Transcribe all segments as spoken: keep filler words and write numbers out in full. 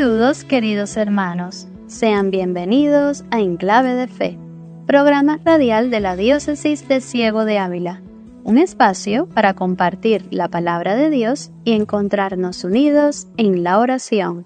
Saludos, queridos hermanos. Sean bienvenidos a Enclave de Fe, programa radial de la Diócesis de Ciego de Ávila, un espacio para compartir la palabra de Dios y encontrarnos unidos en la oración.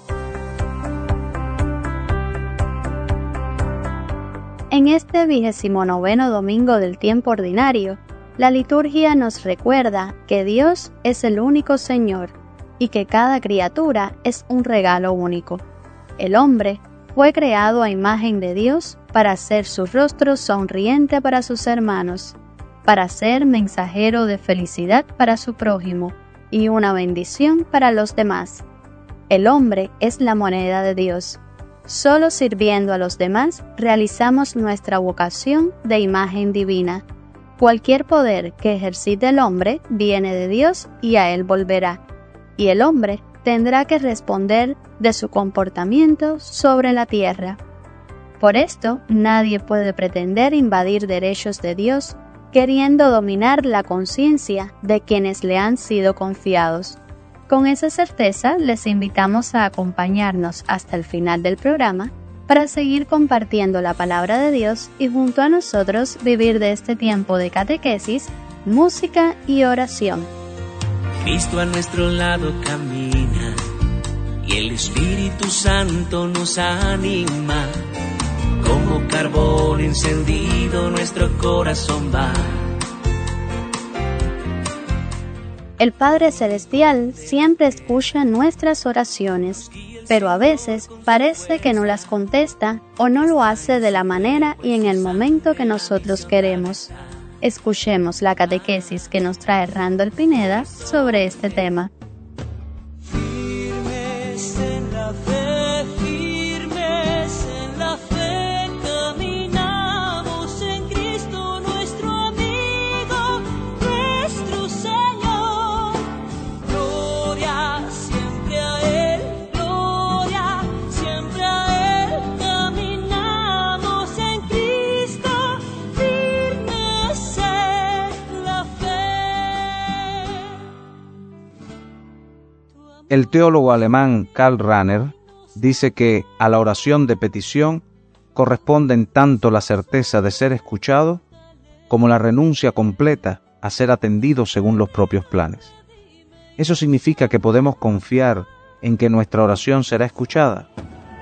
En este vigésimo noveno domingo del tiempo ordinario, la liturgia nos recuerda que Dios es el único Señor y que cada criatura es un regalo único. El hombre fue creado a imagen de Dios para hacer su rostro sonriente para sus hermanos, para ser mensajero de felicidad para su prójimo y una bendición para los demás. El hombre es la moneda de Dios. Solo sirviendo a los demás realizamos nuestra vocación de imagen divina. Cualquier poder que ejercite el hombre viene de Dios y a él volverá, y el hombre tendrá que responder de su comportamiento sobre la tierra. Por esto, nadie puede pretender invadir derechos de Dios, queriendo dominar la conciencia de quienes le han sido confiados. Con esa certeza, les invitamos a acompañarnos hasta el final del programa para seguir compartiendo la palabra de Dios y junto a nosotros vivir de este tiempo de catequesis, música y oración. Cristo a nuestro lado camina y el Espíritu Santo nos anima. Como carbón encendido nuestro corazón va. El Padre Celestial siempre escucha nuestras oraciones, pero a veces parece que no las contesta o no lo hace de la manera y en el momento que nosotros queremos. Escuchemos la catequesis que nos trae Randall Pineda sobre este tema. Firmes en la fe, firmes en la fe, caminamos en Cristo nuestro amigo, nuestro Señor. Gloria siempre a Él, gloria siempre a Él, caminamos en Cristo, firmes en la fe. El teólogo alemán Karl Rahner dice que a la oración de petición corresponden tanto la certeza de ser escuchado como la renuncia completa a ser atendido según los propios planes. Eso significa que podemos confiar en que nuestra oración será escuchada.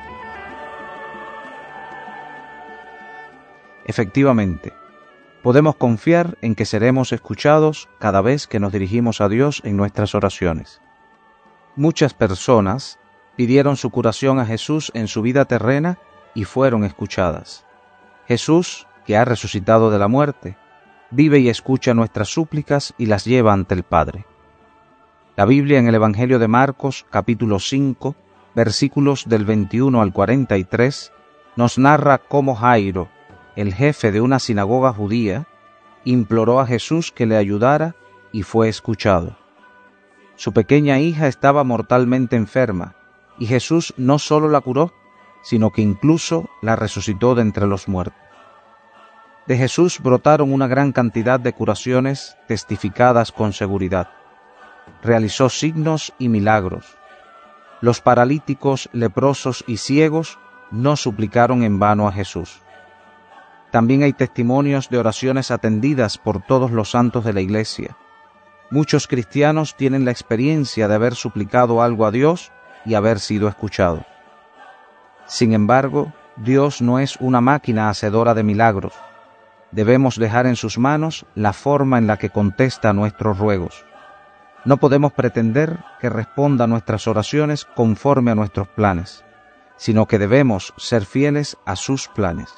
Efectivamente, podemos confiar en que seremos escuchados cada vez que nos dirigimos a Dios en nuestras oraciones. Muchas personas pidieron su curación a Jesús en su vida terrena y fueron escuchadas. Jesús, que ha resucitado de la muerte, vive y escucha nuestras súplicas y las lleva ante el Padre. La Biblia en el Evangelio de Marcos, capítulo cinco, versículos del veintiuno al cuarenta y tres, nos narra cómo Jairo, el jefe de una sinagoga judía, imploró a Jesús que le ayudara y fue escuchado. Su pequeña hija estaba mortalmente enferma, y Jesús no solo la curó, sino que incluso la resucitó de entre los muertos. De Jesús brotaron una gran cantidad de curaciones testificadas con seguridad. Realizó signos y milagros. Los paralíticos, leprosos y ciegos no suplicaron en vano a Jesús. También hay testimonios de oraciones atendidas por todos los santos de la Iglesia. Muchos cristianos tienen la experiencia de haber suplicado algo a Dios y haber sido escuchado. Sin embargo, Dios no es una máquina hacedora de milagros. Debemos dejar en sus manos la forma en la que contesta nuestros ruegos. No podemos pretender que responda a nuestras oraciones conforme a nuestros planes, sino que debemos ser fieles a sus planes.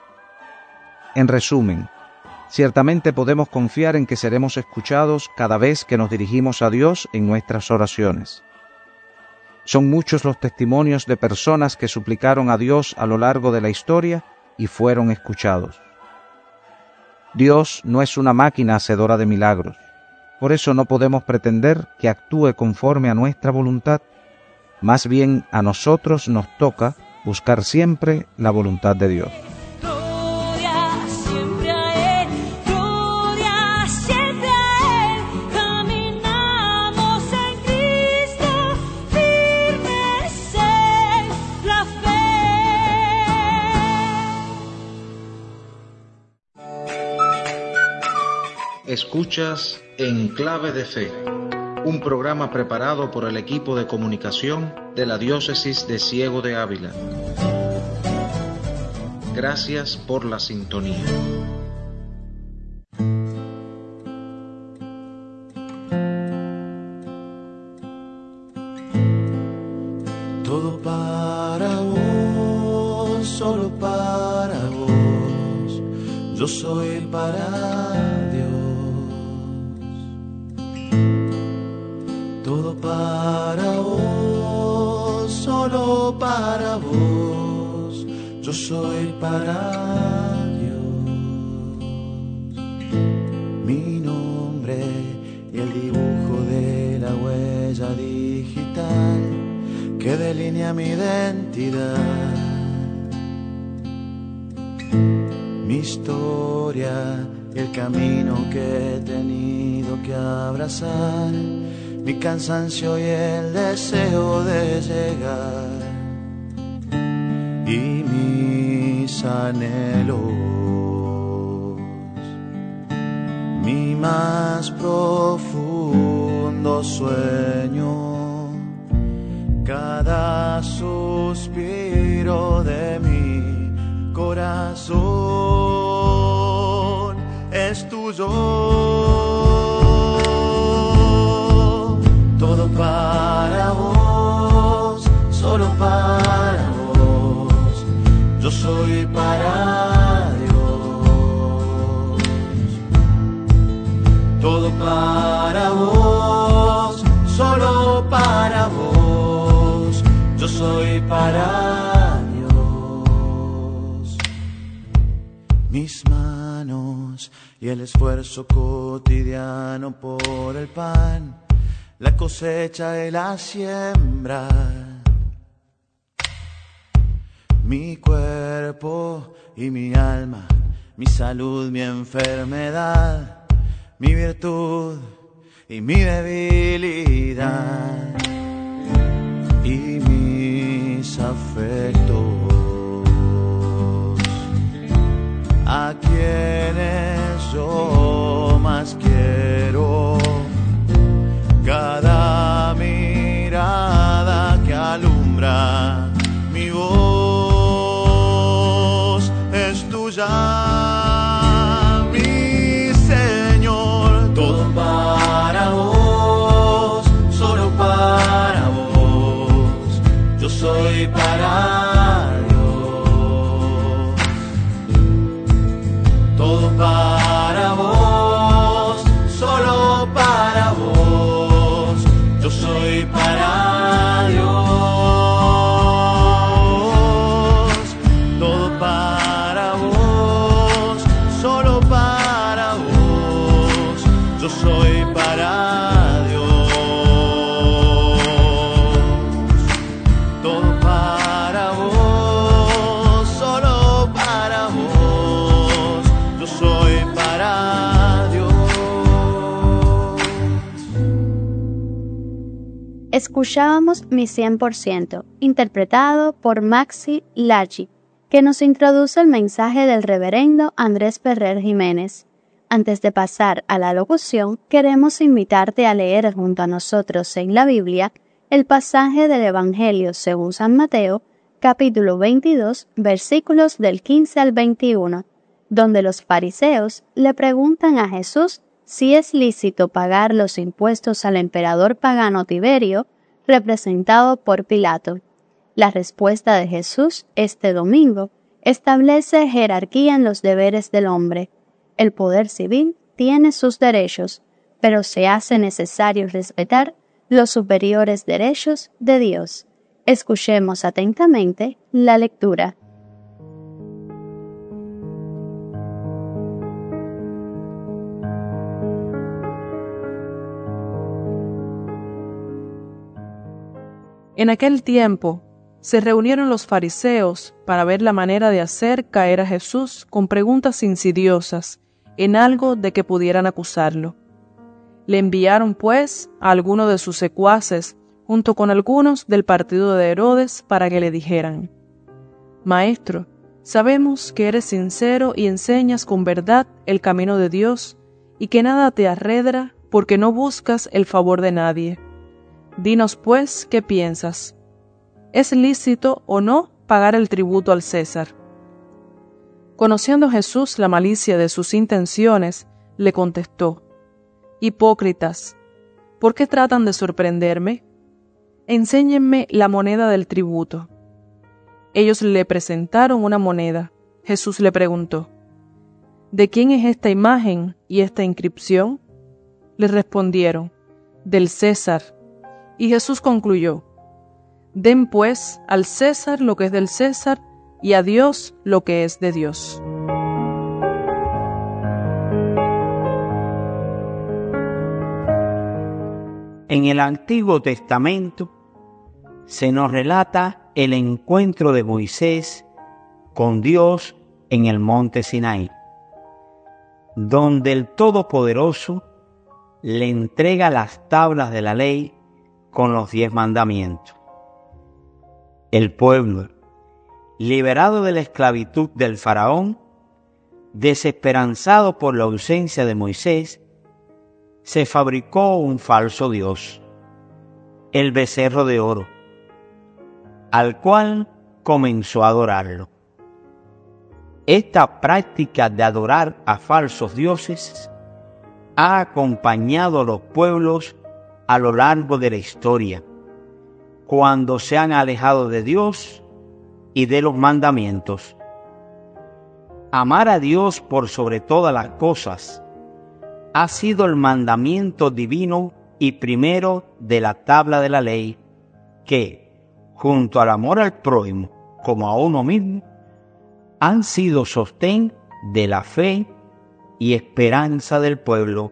En resumen, ciertamente podemos confiar en que seremos escuchados cada vez que nos dirigimos a Dios en nuestras oraciones. Son muchos los testimonios de personas que suplicaron a Dios a lo largo de la historia y fueron escuchados. Dios no es una máquina hacedora de milagros, por eso no podemos pretender que actúe conforme a nuestra voluntad. Más bien a nosotros nos toca buscar siempre la voluntad de Dios. Caminamos en Cristo, firmes Escuchas En Clave de Fe, un programa preparado por el equipo de comunicación de la Diócesis de Ciego de Ávila. Gracias por la sintonía. Todo para vos, solo para vos, yo soy para Dios. Todo para vos, solo para vos, yo soy para Dios. Mi nombre y el dibujo de la huella digital que delinea mi identidad, mi historia y el camino que he tenido que abrazar, mi cansancio y el deseo de llegar, y mis anhelos, mi más profundo sueño. Cada suspiro de mi corazón es tuyo. Todo para vos, solo para vos, yo soy para Dios. Todo para vos, solo para vos, yo soy para Dios. Mis manos y el esfuerzo cotidiano por el pan, la cosecha y la siembra, mi cuerpo y mi alma, mi salud, mi enfermedad, mi virtud y mi debilidad, y mis afectos, a quienes yo más quiero. Cada mirada que alumbra mi voz es tuya, mi Señor. Todo para vos, solo para vos, yo soy para Dios. Todo para vos, solo para vos, yo soy para Dios. Todo para vos, solo para vos, yo soy para Dios. Todo para vos, solo para vos, yo soy para Dios. Escuchábamos Mi cien por ciento, interpretado por Maxi Laggi, que nos introduce el mensaje del reverendo Andrés Ferrer Jiménez. Antes de pasar a la locución, queremos invitarte a leer junto a nosotros en la Biblia el pasaje del Evangelio según San Mateo, capítulo veintidós, versículos del quince al veintiuno, donde los fariseos le preguntan a Jesús si es lícito pagar los impuestos al emperador pagano Tiberio, representado por Pilato. La respuesta de Jesús este domingo establece jerarquía en los deberes del hombre. El poder civil tiene sus derechos, pero se hace necesario respetar los superiores derechos de Dios. Escuchemos atentamente la lectura. En aquel tiempo se reunieron los fariseos para ver la manera de hacer caer a Jesús con preguntas insidiosas en algo de que pudieran acusarlo. Le enviaron, pues, a algunos de sus secuaces, junto con algunos del partido de Herodes, para que le dijeran: Maestro, sabemos que eres sincero y enseñas con verdad el camino de Dios, y que nada te arredra, porque no buscas el favor de nadie. Dinos pues, ¿qué piensas? ¿Es lícito o no pagar el tributo al César? Conociendo Jesús la malicia de sus intenciones, le contestó: Hipócritas, ¿por qué tratan de sorprenderme? Enséñenme la moneda del tributo. Ellos le presentaron una moneda. Jesús le preguntó: ¿De quién es esta imagen y esta inscripción? Le respondieron: del César. Y Jesús concluyó: Den pues al César lo que es del César y a Dios lo que es de Dios. En el Antiguo Testamento se nos relata el encuentro de Moisés con Dios en el monte Sinaí, donde el Todopoderoso le entrega las tablas de la ley con los diez mandamientos. El pueblo, liberado de la esclavitud del faraón, desesperanzado por la ausencia de Moisés, se fabricó un falso dios, el becerro de oro, al cual comenzó a adorarlo. Esta práctica de adorar a falsos dioses ha acompañado a los pueblos a lo largo de la historia, cuando se han alejado de Dios y de los mandamientos. Amar a Dios por sobre todas las cosas ha sido el mandamiento divino y primero de la tabla de la ley, que, junto al amor al prójimo como a uno mismo, han sido sostén de la fe y esperanza del pueblo.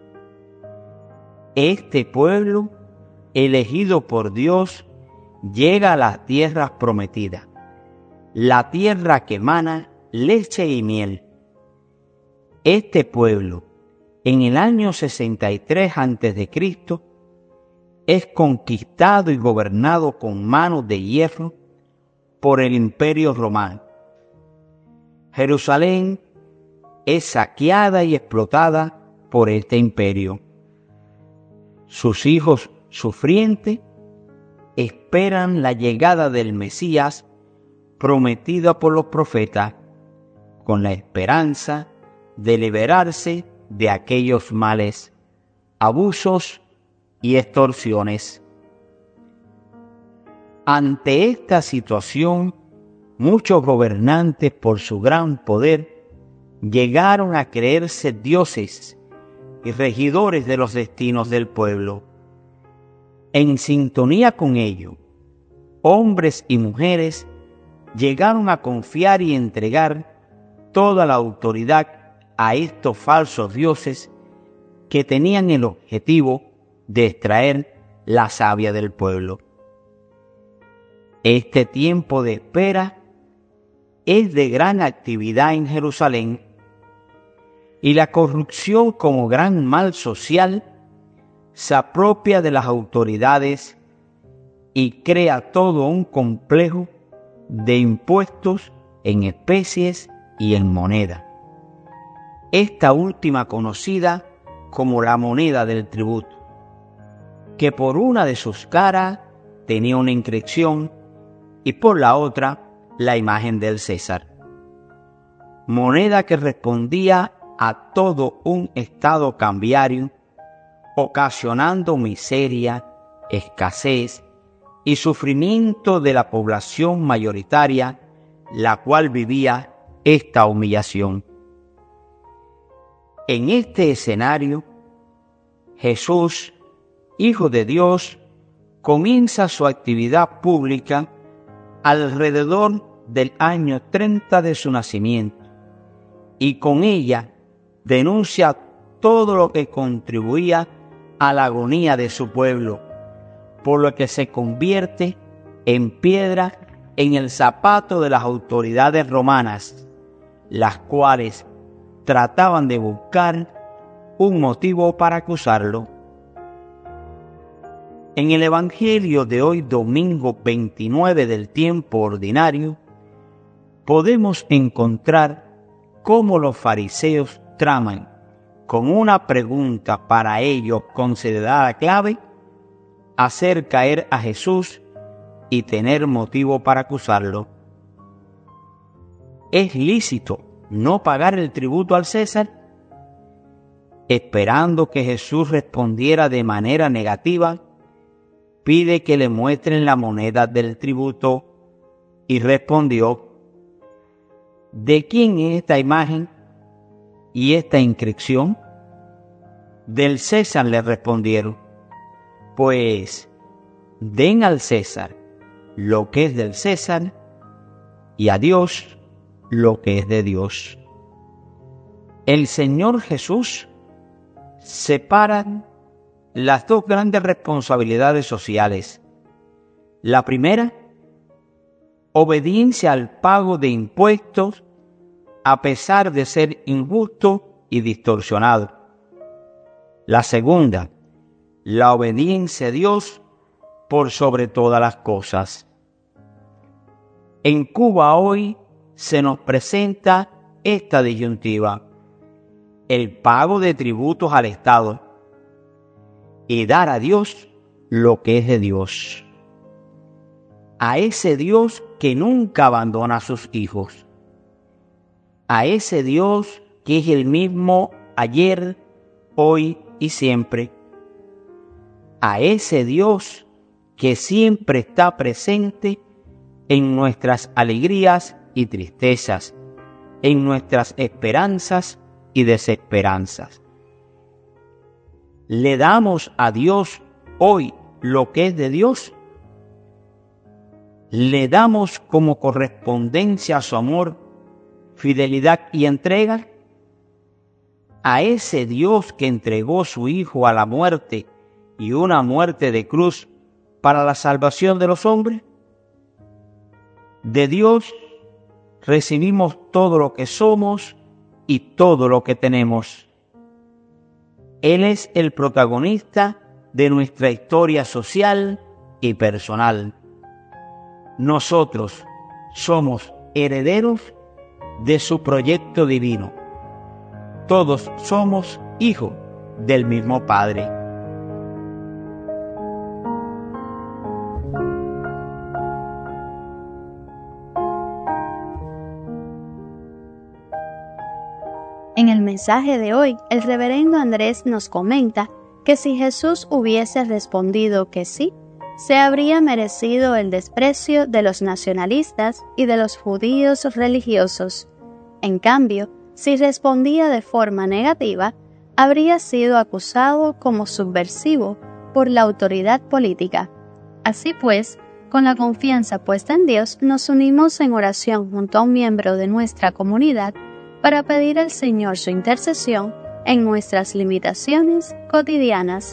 Este pueblo, elegido por Dios, llega a las tierras prometidas, la tierra que emana leche y miel. Este pueblo, en el año sesenta y tres antes de Cristo, es conquistado y gobernado con manos de hierro por el Imperio Romano. Jerusalén es saqueada y explotada por este imperio. Sus hijos sufrientes esperan la llegada del Mesías prometida por los profetas, con la esperanza de liberarse de aquellos males, abusos y extorsiones. Ante esta situación, muchos gobernantes, por su gran poder, llegaron a creerse dioses y regidores de los destinos del pueblo. En sintonía con ello, hombres y mujeres llegaron a confiar y entregar toda la autoridad a estos falsos dioses que tenían el objetivo de extraer la savia del pueblo. Este tiempo de espera es de gran actividad en Jerusalén, y la corrupción como gran mal social se apropia de las autoridades y crea todo un complejo de impuestos en especies y en moneda. Esta última conocida como la moneda del tributo, que por una de sus caras tenía una inscripción y por la otra la imagen del César. Moneda que respondía a todo un estado cambiario, ocasionando miseria, escasez y sufrimiento de la población mayoritaria, la cual vivía esta humillación. En este escenario, Jesús, Hijo de Dios, comienza su actividad pública alrededor del año treinta de su nacimiento, y con ella denuncia todo lo que contribuía a la agonía de su pueblo, por lo que se convierte en piedra en el zapato de las autoridades romanas, las cuales trataban de buscar un motivo para acusarlo. En el Evangelio de hoy, domingo veintinueve del tiempo ordinario, podemos encontrar cómo los fariseos traman con una pregunta para ellos considerada clave, hacer caer a Jesús y tener motivo para acusarlo. ¿Es lícito no pagar el tributo al César? Esperando que Jesús respondiera de manera negativa, pide que le muestren la moneda del tributo y respondió: ¿de quién es esta imagen y esta inscripción? Del César, le respondieron. Pues den al César lo que es del César y a Dios lo que es de Dios. El Señor Jesús separa las dos grandes responsabilidades sociales. La primera, obediencia al pago de impuestos a pesar de ser injusto y distorsionado. La segunda, la obediencia a Dios por sobre todas las cosas. En Cuba hoy se nos presenta esta disyuntiva: el pago de tributos al Estado y dar a Dios lo que es de Dios. A ese Dios que nunca abandona a sus hijos. A ese Dios que es el mismo ayer, hoy y siempre. A ese Dios que siempre está presente en nuestras alegrías y tristezas, en nuestras esperanzas y desesperanzas. ¿Le damos a Dios hoy lo que es de Dios? ¿Le damos como correspondencia a su amor, fidelidad y entrega? A ese Dios que entregó su Hijo a la muerte y una muerte de cruz para la salvación de los hombres. De Dios recibimos todo lo que somos y todo lo que tenemos. Él es el protagonista de nuestra historia social y personal. Nosotros somos herederos de su proyecto divino. Todos somos hijos del mismo Padre. En el mensaje de hoy, el reverendo Andrés nos comenta que si Jesús hubiese respondido que sí, se habría merecido el desprecio de los nacionalistas y de los judíos religiosos. En cambio, si respondía de forma negativa, habría sido acusado como subversivo por la autoridad política. Así pues, con la confianza puesta en Dios, nos unimos en oración junto a un miembro de nuestra comunidad para pedir al Señor su intercesión en nuestras limitaciones cotidianas.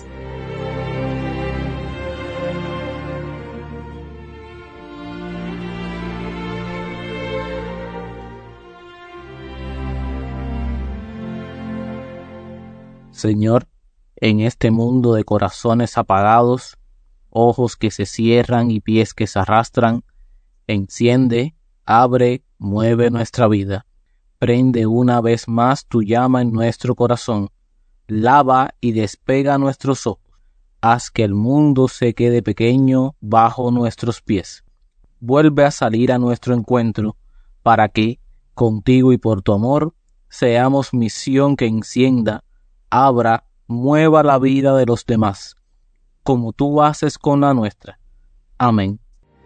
Señor, en este mundo de corazones apagados, ojos que se cierran y pies que se arrastran, enciende, abre, mueve nuestra vida. Prende una vez más tu llama en nuestro corazón, lava y despega nuestros ojos, haz que el mundo se quede pequeño bajo nuestros pies. Vuelve a salir a nuestro encuentro, para que, contigo y por tu amor, seamos misión que encienda, abra, mueva la vida de los demás, como tú haces con la nuestra. Amén.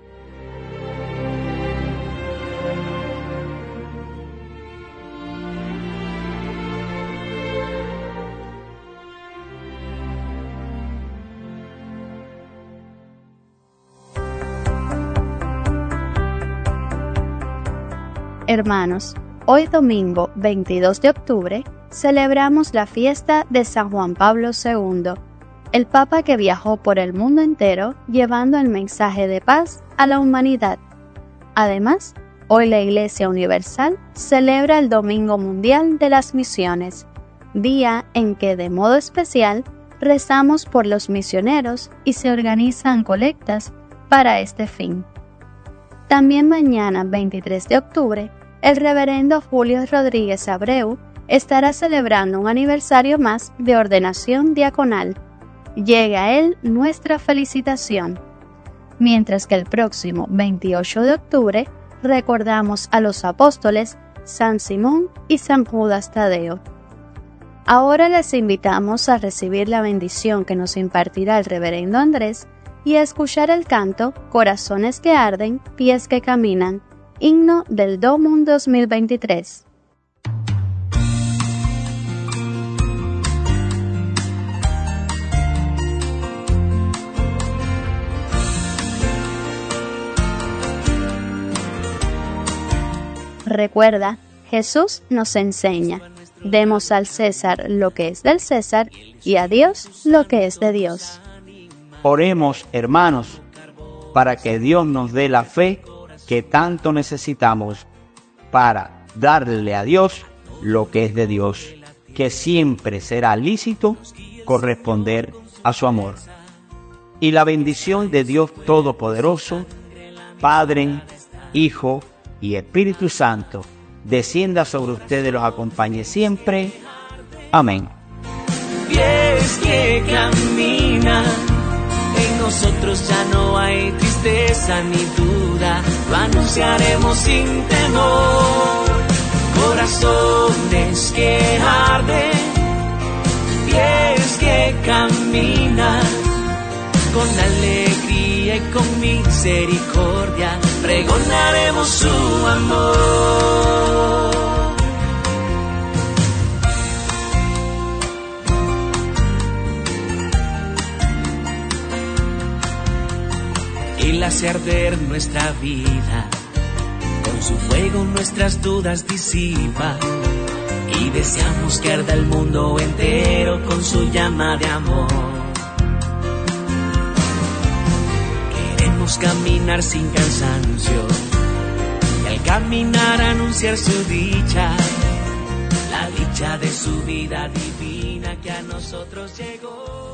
Hermanos, hoy domingo veintidós de octubre celebramos la fiesta de San Juan Pablo segundo, el Papa que viajó por el mundo entero llevando el mensaje de paz a la humanidad. Además, hoy la Iglesia Universal celebra el Domingo Mundial de las Misiones, día en que de modo especial rezamos por los misioneros y se organizan colectas para este fin. También mañana, veintitrés de octubre, el reverendo Julio Rodríguez Abreu, estará celebrando un aniversario más de ordenación diaconal. Llegue a él nuestra felicitación. Mientras que el próximo veintiocho de octubre recordamos a los apóstoles San Simón y San Judas Tadeo. Ahora les invitamos a recibir la bendición que nos impartirá el reverendo Andrés y a escuchar el canto Corazones que arden, pies que caminan, himno del Domum dos mil veintitrés. Recuerda, Jesús nos enseña, demos al César lo que es del César y a Dios lo que es de Dios. Oremos, hermanos, para que Dios nos dé la fe que tanto necesitamos para darle a Dios lo que es de Dios, que siempre será lícito corresponder a su amor. Y la bendición de Dios Todopoderoso, Padre, Hijo y Espíritu Santo, descienda sobre ustedes y los acompañe siempre. Amén. Pies que caminan, en nosotros ya no hay tristeza ni duda, lo anunciaremos sin temor. Corazones que arden, pies que caminan, con alegría y con misericordia pregonaremos su amor. Él hace arder nuestra vida, con su fuego nuestras dudas disipa, y deseamos que arda el mundo entero con su llama de amor. Caminar sin cansancio y al caminar anunciar su dicha, la dicha de su vida divina que a nosotros llegó.